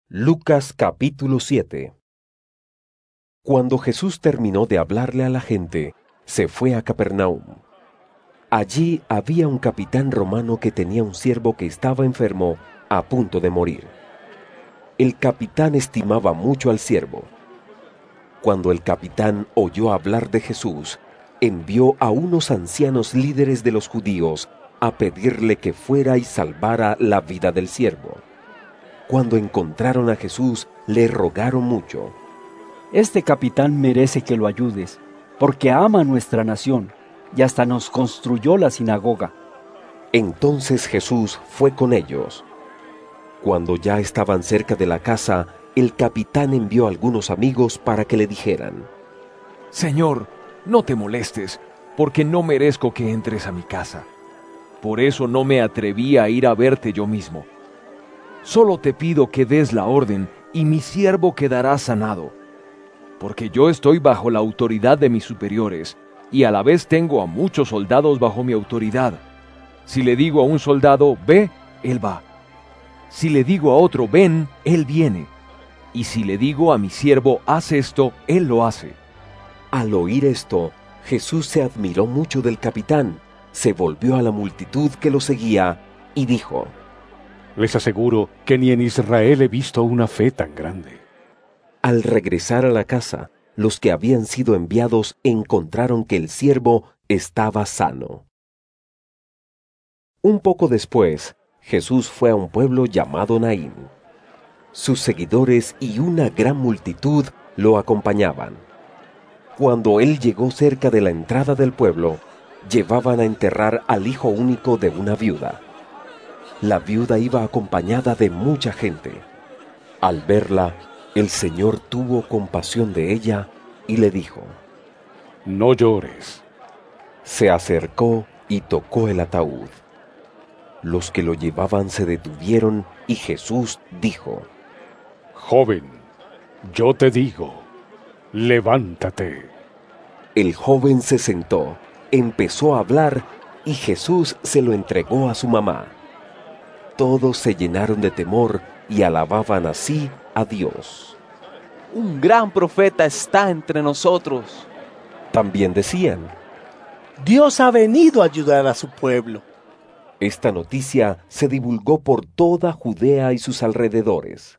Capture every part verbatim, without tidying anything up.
Lucas capítulo siete. Cuando Jesús terminó de hablarle a la gente, se fue a Capernaum. Allí había un capitán romano que tenía un siervo que estaba enfermo, a punto de morir. El capitán estimaba mucho al siervo. Cuando el capitán oyó hablar de Jesús, envió a unos ancianos líderes de los judíos a pedirle que fuera y salvara la vida del siervo. Cuando encontraron a Jesús, le rogaron mucho. Este capitán merece que lo ayudes, porque ama a nuestra nación, y hasta nos construyó la sinagoga. Entonces Jesús fue con ellos. Cuando ya estaban cerca de la casa, el capitán envió a algunos amigos para que le dijeran: Señor, no te molestes, porque no merezco que entres a mi casa. Por eso no me atreví a ir a verte yo mismo. Solo te pido que des la orden y mi siervo quedará sanado, porque yo estoy bajo la autoridad de mis superiores y a la vez tengo a muchos soldados bajo mi autoridad. Si le digo a un soldado, ve, él va. Si le digo a otro, ven, él viene. Y si le digo a mi siervo, haz esto, él lo hace. Al oír esto, Jesús se admiró mucho del capitán, se volvió a la multitud que lo seguía y dijo: Les aseguro que ni en Israel he visto una fe tan grande. Al regresar a la casa, los que habían sido enviados encontraron que el siervo estaba sano. Un poco después, Jesús fue a un pueblo llamado Naín. Sus seguidores y una gran multitud lo acompañaban. Cuando él llegó cerca de la entrada del pueblo, llevaban a enterrar al hijo único de una viuda. La viuda iba acompañada de mucha gente. Al verla, el Señor tuvo compasión de ella y le dijo: No llores. Se acercó y tocó el ataúd. Los que lo llevaban se detuvieron y Jesús dijo: Joven, yo te digo, levántate. El joven se sentó, empezó a hablar y Jesús se lo entregó a su mamá. Todos se llenaron de temor y alababan así a Dios. Un gran profeta está entre nosotros. También decían: Dios ha venido a ayudar a su pueblo. Esta noticia se divulgó por toda Judea y sus alrededores.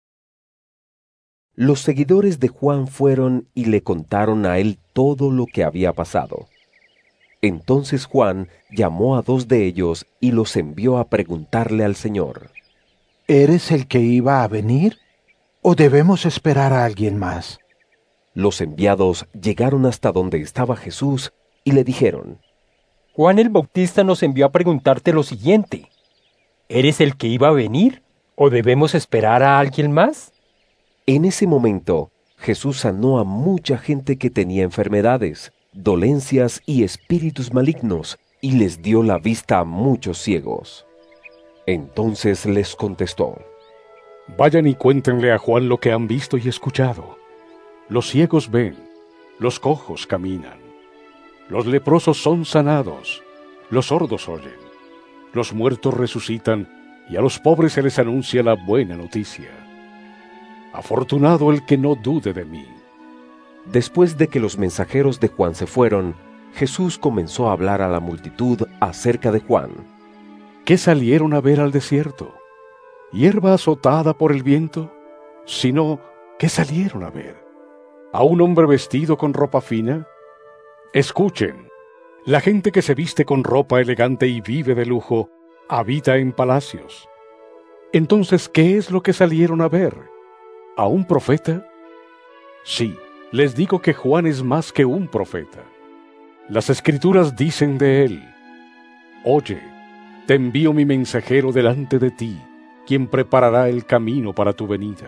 Los seguidores de Juan fueron y le contaron a él todo lo que había pasado. Entonces Juan llamó a dos de ellos y los envió a preguntarle al Señor: ¿Eres el que iba a venir? ¿O debemos esperar a alguien más? Los enviados llegaron hasta donde estaba Jesús y le dijeron: Juan el Bautista nos envió a preguntarte lo siguiente: ¿eres el que iba a venir? ¿O debemos esperar a alguien más? En ese momento, Jesús sanó a mucha gente que tenía enfermedades, dolencias y espíritus malignos, y les dio la vista a muchos ciegos. Entonces les contestó: Vayan y cuéntenle a Juan lo que han visto y escuchado. Los ciegos ven, los cojos caminan, los leprosos son sanados, los sordos oyen, los muertos resucitan, y a los pobres se les anuncia la buena noticia. Afortunado el que no dude de mí. Después de que los mensajeros de Juan se fueron, Jesús comenzó a hablar a la multitud acerca de Juan. ¿Qué salieron a ver al desierto? ¿Hierba azotada por el viento? Sino, ¿qué salieron a ver? ¿A un hombre vestido con ropa fina? Escuchen, la gente que se viste con ropa elegante y vive de lujo, habita en palacios. Entonces, ¿qué es lo que salieron a ver? ¿A un profeta? Sí, les digo que Juan es más que un profeta. Las Escrituras dicen de él: Oye, te envío mi mensajero delante de ti, quien preparará el camino para tu venida.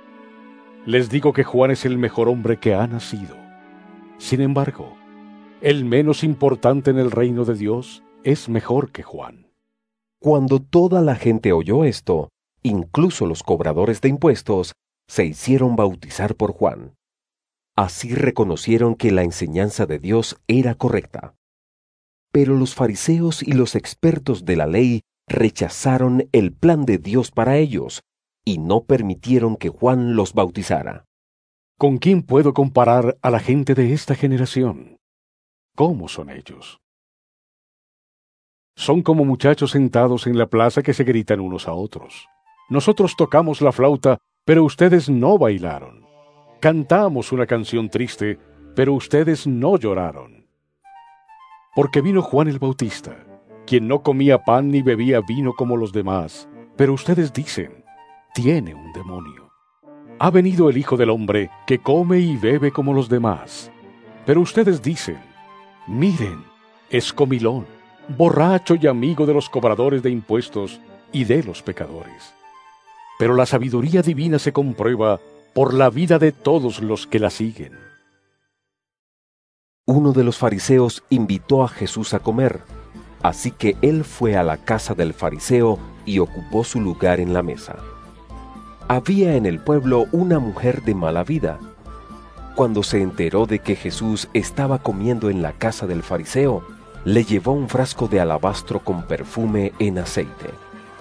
Les digo que Juan es el mejor hombre que ha nacido. Sin embargo, el menos importante en el reino de Dios es mejor que Juan. Cuando toda la gente oyó esto, incluso los cobradores de impuestos, se hicieron bautizar por Juan. Así reconocieron que la enseñanza de Dios era correcta. Pero los fariseos y los expertos de la ley rechazaron el plan de Dios para ellos y no permitieron que Juan los bautizara. ¿Con quién puedo comparar a la gente de esta generación? ¿Cómo son ellos? Son como muchachos sentados en la plaza que se gritan unos a otros. Nosotros tocamos la flauta, pero ustedes no bailaron. Cantamos una canción triste, pero ustedes no lloraron. Porque vino Juan el Bautista, quien no comía pan ni bebía vino como los demás, pero ustedes dicen, tiene un demonio. Ha venido el Hijo del Hombre, que come y bebe como los demás. Pero ustedes dicen, miren, es comilón, borracho y amigo de los cobradores de impuestos y de los pecadores. Pero la sabiduría divina se comprueba por la vida de todos los que la siguen. Uno de los fariseos invitó a Jesús a comer, así que él fue a la casa del fariseo y ocupó su lugar en la mesa. Había en el pueblo una mujer de mala vida. Cuando se enteró de que Jesús estaba comiendo en la casa del fariseo, le llevó un frasco de alabastro con perfume en aceite.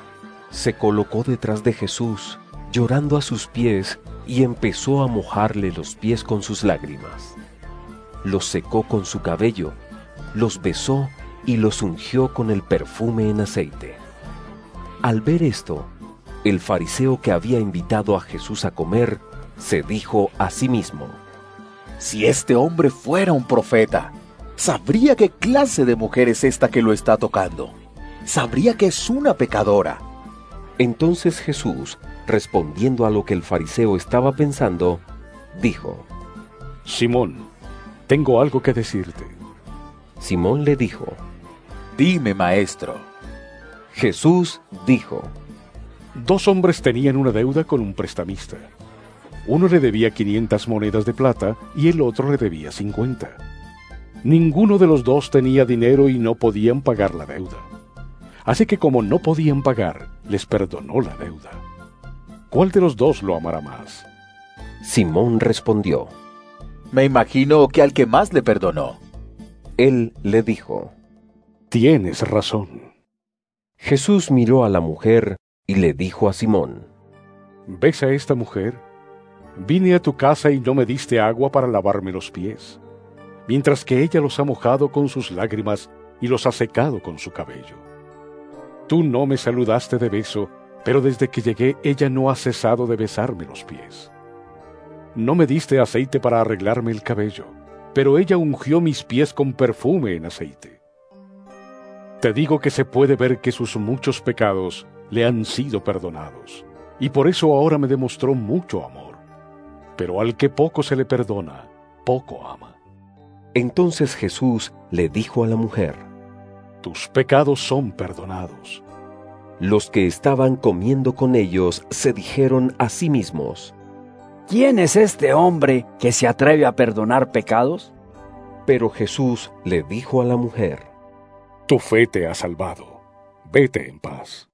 Se colocó detrás de Jesús, llorando a sus pies, y empezó a mojarle los pies con sus lágrimas. Los secó con su cabello, los besó y los ungió con el perfume en aceite. Al ver esto, el fariseo que había invitado a Jesús a comer, se dijo a sí mismo: si este hombre fuera un profeta, sabría qué clase de mujer es esta que lo está tocando. Sabría que es una pecadora. Entonces Jesús, respondiendo a lo que el fariseo estaba pensando, dijo: Simón, tengo algo que decirte. Simón le dijo: dime, maestro. Jesús dijo: Dos hombres tenían una deuda con un prestamista. Uno le debía quinientas monedas de plata y el otro le debía cincuenta. Ninguno de los dos tenía dinero y no podían pagar la deuda. Así que como no podían pagar, les perdonó la deuda. ¿Cuál de los dos lo amará más? Simón respondió: me imagino que al que más le perdonó. Él le dijo: tienes razón. Jesús miró a la mujer y le dijo a Simón: ¿ves a esta mujer? Vine a tu casa y no me diste agua para lavarme los pies, mientras que ella los ha mojado con sus lágrimas y los ha secado con su cabello. Tú no me saludaste de beso, pero desde que llegué ella no ha cesado de besarme los pies. No me diste aceite para arreglarme el cabello, pero ella ungió mis pies con perfume en aceite. Te digo que se puede ver que sus muchos pecados le han sido perdonados, y por eso ahora me demostró mucho amor. Pero al que poco se le perdona, poco ama. Entonces Jesús le dijo a la mujer: tus pecados son perdonados. Los que estaban comiendo con ellos se dijeron a sí mismos: ¿quién es este hombre que se atreve a perdonar pecados? Pero Jesús le dijo a la mujer: tu fe te ha salvado. Vete en paz.